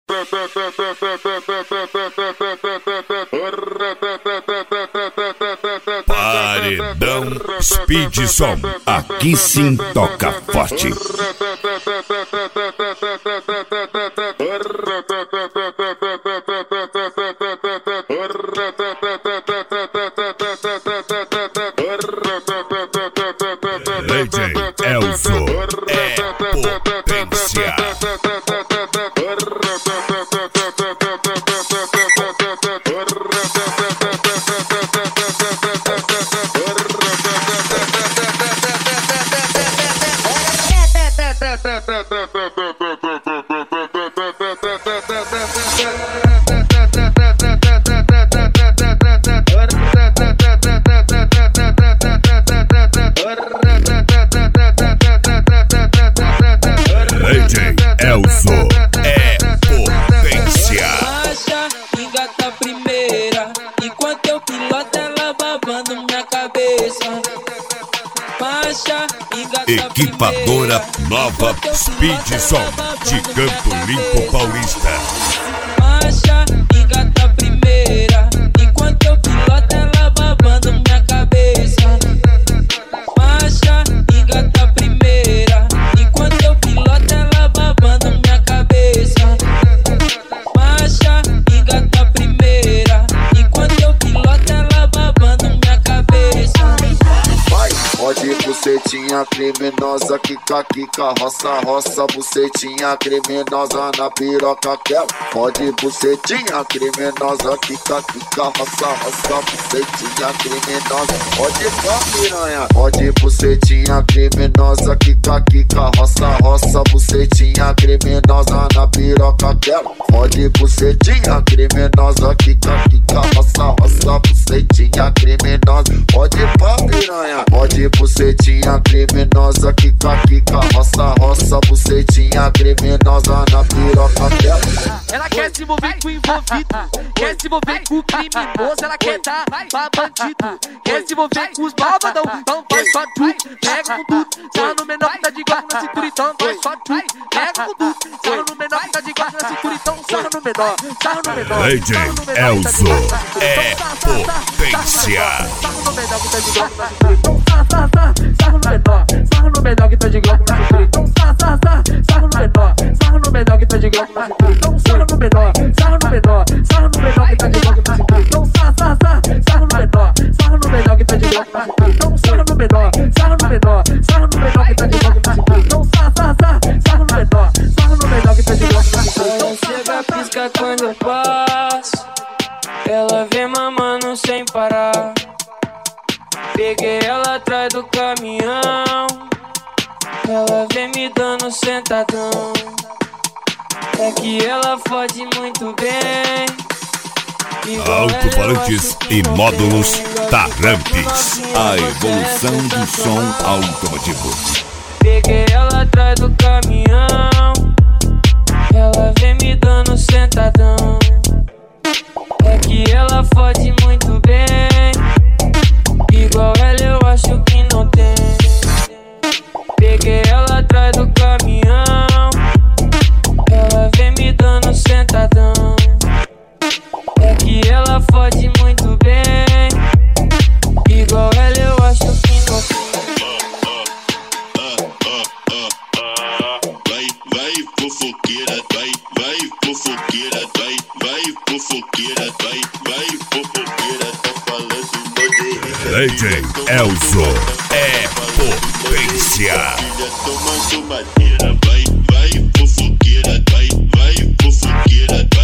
Paredão Speed Som, aqui sim toca forte. DJ Elzo é potência. DJ Elzo é potência. Marcha, engata a primeira, enquanto eu piloto ela babando minha cabeça. Marcha, engata Equipadora Nova Speed Som de Campo Limpo Paulista. Marcha, engata a primeira, enquanto eu piloto ela babando minha cabeça. Marcha, engata a primeira, enquanto eu piloto ela babando minha cabeça. Marcha, engata a primeira, enquanto eu piloto ela babando minha cabeça. Vai, pode bucetinha criminosa, quica, quica, roça, roça, bucetinha criminosa na piroca quer. Pode bucetinha criminosa, quica, quica, roça, roça, bucetinha criminosa. Pode pá, piranha. Pode bucetinha criminosa, quica, quica, roça, roça, bucetinha criminosa na piroca quer. Pode bucetinha criminosa, quica, quica, roça, roça, bucetinha criminosa. Pode pá, piranha. Pode bucetinha criminosa, quica, quica, roça, roça, bucetinha criminosa na piroca dela. Ela quer se envolver com o envolvido, quer se envolver com o criminoso, ela quer dar pra bandido, quer se envolver com os malvadão, então vai só tu, pega com tudo, só no menor que tá de guarda na cintura, então vai só tu, pega com tudo, só no menor que tá de guarda na cintura, então sarra no menor, sarra no menor. DJ Elzo é potência. Sarra no menor que tá de guarda na cintura, então sarra no menor, sarra no menor que tá de guarda na cintura, então sarra no menor, sarra no menor que tá de guarda na cintura, então sarra no menor, sarra no menor, sarra no menor que tá de guarda na cintura, então sarra no menor, sarra no menor que tá de guarda na cintura, então sarra no menor, sarra no menor, sarra no menor que tá de guarda na cintura, então sarra no menor, sarra no menor que tá de guarda na cintura. Ela chega, pisca quando eu passo, ela vem mamando sem parar. Peguei ela atrás do caminhão, ela vem me dando sentadão. É que ela fode muito bem. Alto-falantes e módulos Tarampes, a evolução do som automotivo. Peguei ela atrás do caminhão, ela vem me dando sentadão. É que ela fode muito bem, igual ela eu acho que não tem. Peguei ela atrás do caminhão, ela vem me dando sentadão. É que ela fode muito bem, igual ela eu acho que não tem. Vai fofoqueira, vai fofoqueira, vai fofoqueira, vai fofoqueira, tá falando poder. DJ Elzo é potência. Tomando madeira, vai fofoqueira, vai fofoqueira.